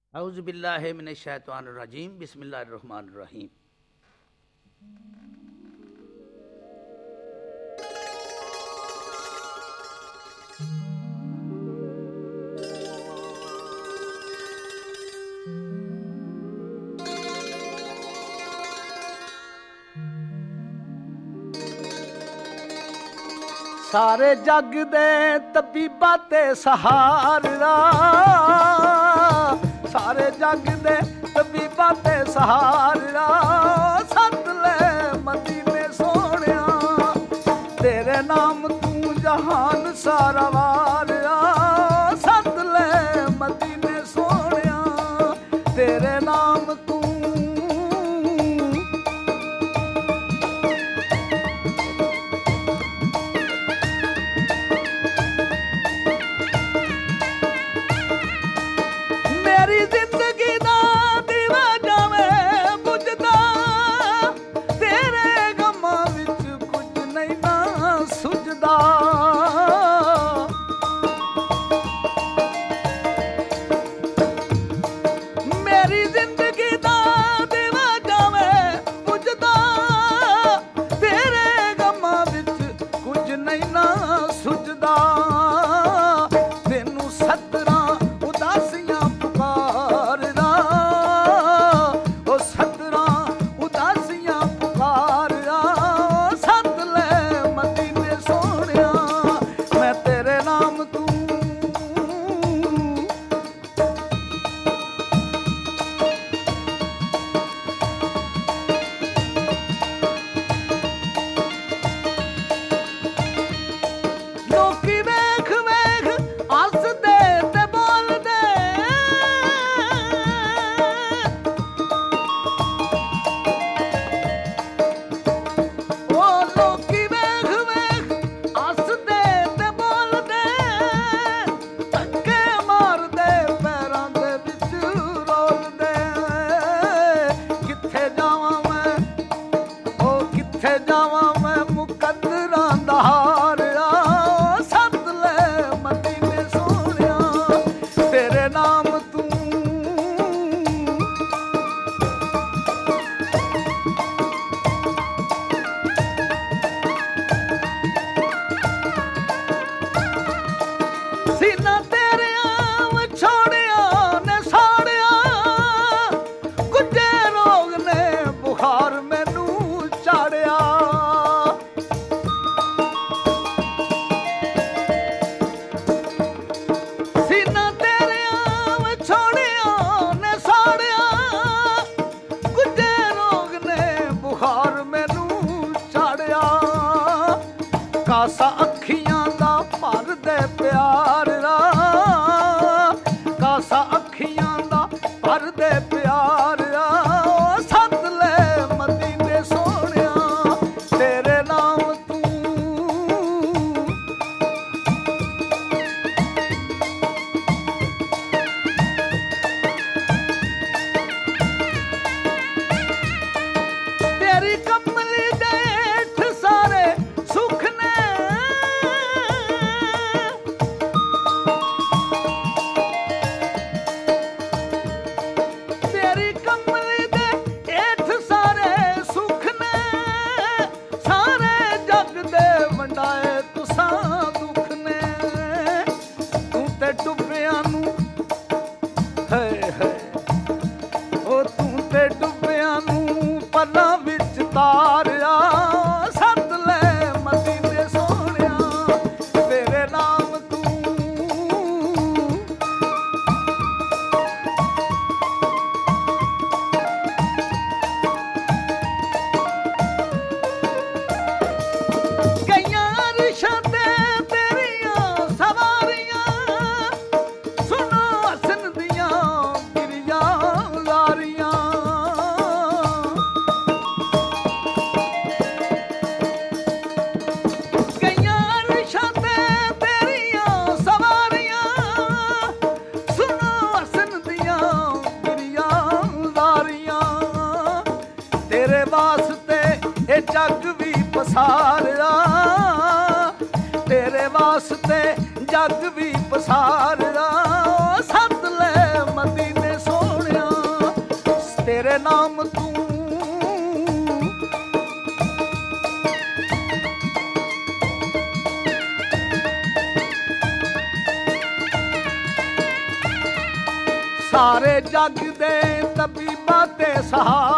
औज़ु बिल्लाहि मिनश शैतानिर रजीम बिस्मिल्लाहिर रहमानिर रहीम। सारे जग दे तबीबा ते सहारा, सारे जग दे तबीबा ते सहारा, सत ले मदीने सोहणिया, तेरे नाम तू जहान सारा वारिया, सत ले मदीने सोहणिया, तेरे नाम तू। कासा अखियां दा भर दे प्यार दा, कासा अखियां दा भर दे प्यार दा, सत ले मदीने सोहणिया, तेरे नाम तू। तेरी कमली जेठ सारे सुख ने, तारिया सत ले मदीने सोहणिया, तेरे नाम तू। कईयां रिशां ते तेरियां सवारियां, सुनो हसन दियां गिरियां लारियां, तेरे वास्ते ए जग भी पसारिया, तेरे वास्ते जग भी पसारिया, सत ले मदीने सो। ਸਾਰੇ ਜੱਗ ਦੇ ਤਬੀਬਾਂ ਤੇ ਸਹਾਰੇ